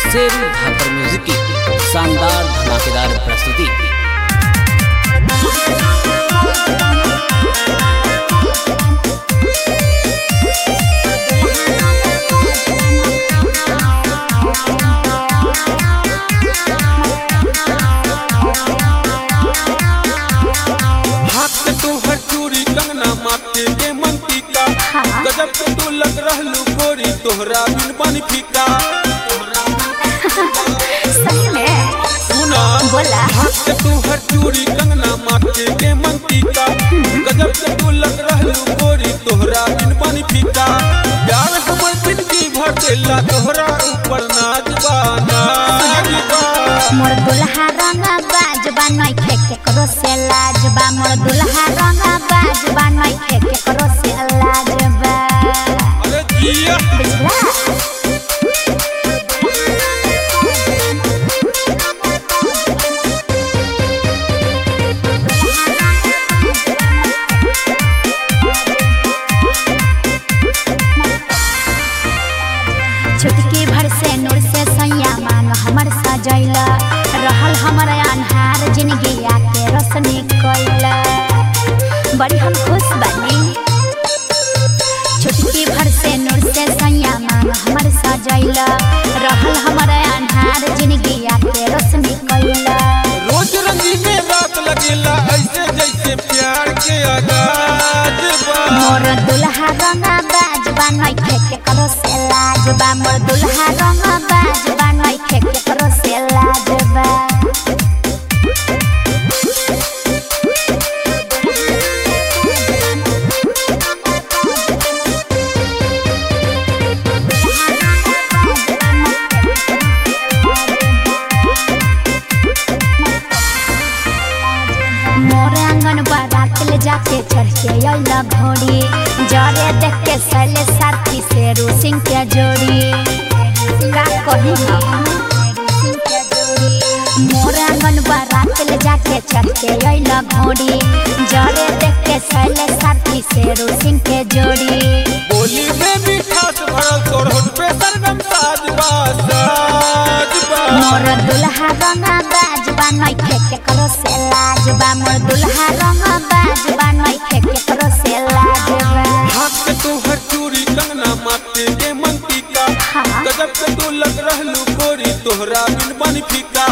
Sheru धाकर music की शानदार धमाकेदार प्रस्तुति। गजब के तू लग रहलू गोरी तोहरा बिन पानी फीका। सही में सुना बोला हाथ के तू हर चूड़ी कंगना माथे के मंतिका। गजब के तू लग रहलू गोरी तोहरा बिन पानी फीका। प्यार हमर जिंदगी भर देला तोहरा ऊपर नाचबा नाचबा। मोर दुल्हा रंग बाजबा नई के करो से लाजबा। मोर दुल्हा रंग बाजबा नई के करो से लाजबा। अरे जिया चुटकी भर से नूर से सैया मांग हमर सजैला। रहल हमर अनहार जिंदगी आके रोशनी कैला। बड़ी हम खुश बनी। चुटकी भर से नूर से सैया मांग हमर सजैला। रहल हमर अनहार जिंदगी आके रोशनी कैला। रोज रंगी में रात लगेला ऐसे जैसे प्यार के आगाज बा। मोर दुल्हा रंग बाजबा नई के करो से लाजबा। मोर दुल्हा रंग बाजबा नई के करो से लाजबा। मोर आंगन बारात ले जाके चढ़ के अइला घोड़ी। जरे देख के सैले साथी शेरू सिंह के जोड़ी। का कही मोर आंगन बारात ले जाके चढ़ के अइला घोड़ी। जरे देख के सैले साथी शेरू सिंह के जोड़ी। बोली में मिठास भरल तोर होठ पे सरगम साजबा साजबा। मोर दुल्हा रंग बाजबा नई के करो से लाजबा। मोर दुल्हा रंग बाजबा नई के करो से लाजबा। हाथ के तू हर चूड़ी कंगना माथे के मंतिका। गजब के तू लग रहलू गोरी तोहरा बिन पानी फीका।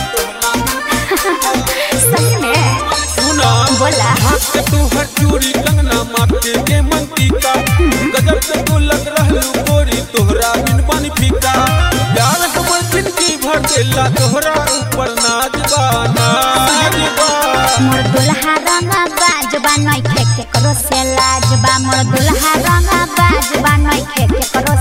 सही में सुना बोला हाथ के तू हर चूड़ी कंगना माथे के मंतिका। गजब के तू लग रहलू गोरी तोहरा बिन पानी फीका। प्यार हमर जिंदगी भर देला तोहरा ऊपर नाचबा नाचबा। मोर दुल्हा रंग बाजबा नई के करो से लाजबा। मोर दुल्हा रंग बाजबा नई के करो